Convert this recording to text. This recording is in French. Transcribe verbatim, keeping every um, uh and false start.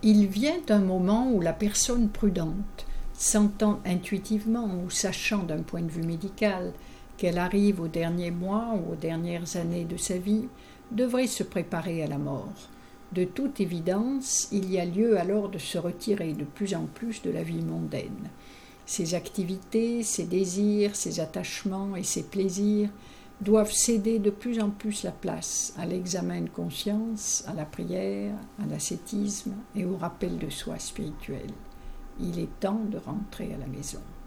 Il vient un moment où la personne prudente, sentant intuitivement ou sachant d'un point de vue médical qu'elle arrive aux derniers mois ou aux dernières années de sa vie, devrait se préparer à la mort. De toute évidence, il y a lieu alors de se retirer de plus en plus de la vie mondaine. Ses activités, ses désirs, ses attachements et ses plaisirs doivent céder de plus en plus la place à l'examen de conscience, à la prière, à l'ascétisme et au rappel de soi spirituel. Il est temps de rentrer à la maison.